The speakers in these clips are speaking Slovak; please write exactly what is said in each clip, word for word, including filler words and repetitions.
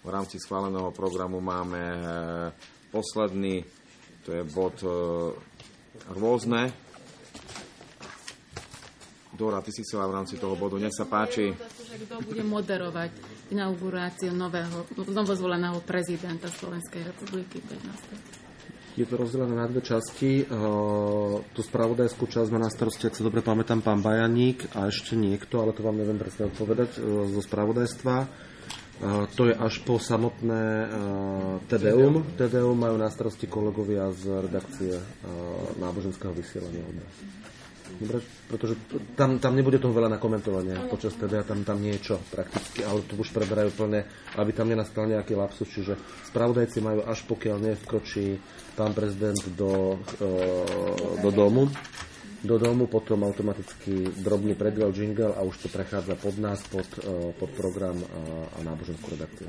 v rámci schváleného programu máme posledný, to je bod rôzne. Dora, ty si chcela v rámci toho bodu, nech sa páči. Kto bude moderovať inauguráciu nového, novozvoleného prezidenta Slovenskej republiky pätnásteho Je to rozdelené na dve časti. Tú spravodajskú časť má na starosti, ak sa dobre pamätám, pán Bajaník a ešte niekto, ale to vám neviem presne odpovedať zo spravodajstva. To je až po samotné Tedeum. Tedeum majú na starosti kolegovia z redakcie náboženského vysielania od nás. Dobre, pretože tam, tam nebude toho veľa na komentovanie počas teda tam, tam niečo prakticky, ale tu už preberajú plne, aby tam nenastal nejaký lapsus, čiže spravodajci majú až pokiaľ nevkročí pán prezident do, do domu, do domu, potom automaticky drobný preddiel jingle a už to prechádza pod nás, pod, pod program a náboženskú redakciu.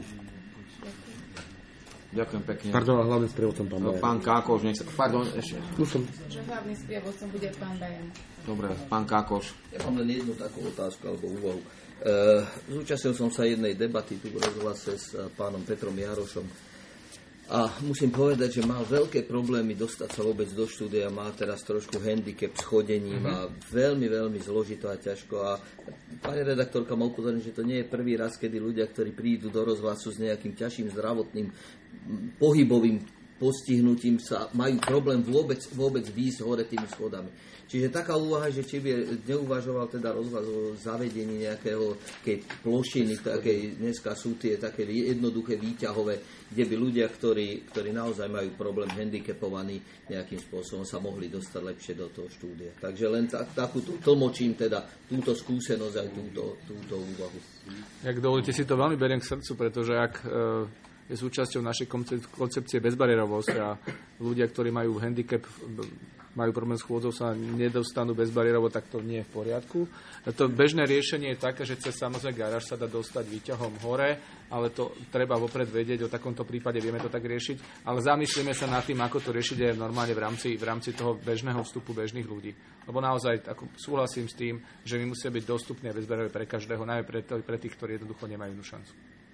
Ďakujem pekne. Pardon, hlavným sprievodcom pán Bajan. Pán Kákoš, nech sa... Pardon, ešte. Že hlavným sprievodcom bude pán Bajan. Dobre, pán Kákoš. Ja mám len jednu takú otázku alebo úvahu. E, zúčastnil som sa jednej debaty tu v rozhlase s pánom Petrom Jarošom a musím povedať, že mal veľké problémy dostať sa vôbec do štúdia, má teraz trošku handicap s chodením a veľmi, veľmi zložito a ťažko. A pani redaktorka ma upozorní, že to nie je prvý raz, kedy ľudia, ktorí prídu do rozhlasu s nejakým ťažším zdravotným pohybovým postihnutím, sa majú problém vôbec, vôbec výjsť hore tými schodami. Čiže taká úvaha, že či by neuvažoval teda rozhlas o zavedení nejakého plošiny, také, dneska sú tie také jednoduché výťahové, kde by ľudia, ktorí, ktorí naozaj majú problém handicapovaní, nejakým spôsobom sa mohli dostať lepšie do toho štúdia. Takže len tak, takú tlmočím teda túto skúsenosť aj túto, túto úvahu. Ak dovolíte, si to veľmi beriem k srdcu, pretože ak je súčasťou našej koncepcie bezbariérovosť a ľudia, ktorí majú handicap, majú problém s chôdzou, sa nedostanú bezbariérovo, tak to nie je v poriadku. To bežné riešenie je také, že cez samozrejme garáž sa dá dostať výťahom hore, ale to treba vopred vedieť, o takomto prípade vieme to tak riešiť, ale zamyslíme sa nad tým, ako to riešiť aj normálne v rámci, v rámci toho bežného vstupu bežných ľudí. Lebo naozaj ako súhlasím s tým, že my musia byť dostupné a bezbariérové pre každého, najmä pre, pre tých, ktorí jednoducho nemajú inú šancu.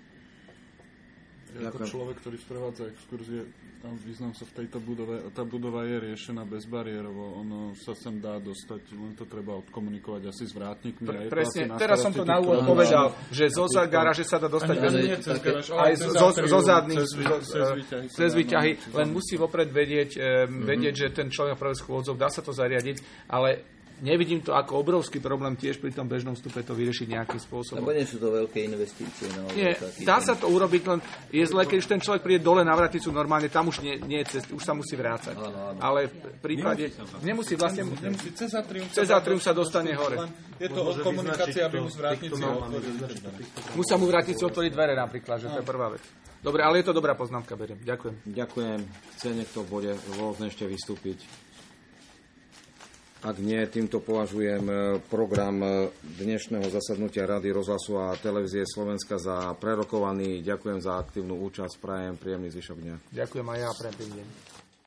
Ja ako človek, ktorý sprevádza exkurzie, tam význam sa v tejto budove, tá budova je riešená bezbariérovo, ono sa sem dá dostať, len to treba odkomunikovať asi s vrátnikmi. Pre, presne, teraz som to na úvod povedal, že zo garáže sa dá dostať bez, aj zo zadných, cez výťahy, len musí vopred vedieť, vedieť, že ten človek práve s chôdzou, dá sa to zariadiť, ale nevidím to ako obrovský problém tiež pri tom bežnom vstupe to vyriešiť nejakým spôsobom. Lebo nie sú to veľké investície. No, nie, dá sa to urobiť, len je zle, keď už ten človek príde dole na Vraticu, normálne tam už nie, nie je cest, už sa musí vrácať. Áno, áno. Ale v prípade... Nemusí, nemusí vlastne... Nemusí, cez atrium cez atrium sa dostane hore. Je to o komunikácii, aby mu z Vrátnici otvorili. Musia mu Vrátnici otvoriť dvere napríklad, že to je prvá vec. Dobre, ale je to dobrá poznámka, beriem. Ďakujem. Ďakujem. Chce niekto v bode rôzne ešte vystúpiť? Ak nie, týmto považujem program dnešného zasadnutia Rady rozhlasu a televízie Slovenska za prerokovaný. Ďakujem za aktívnu účasť, prajem príjemný zvyšok dňa. Ďakujem aj ja, prajem pekný deň.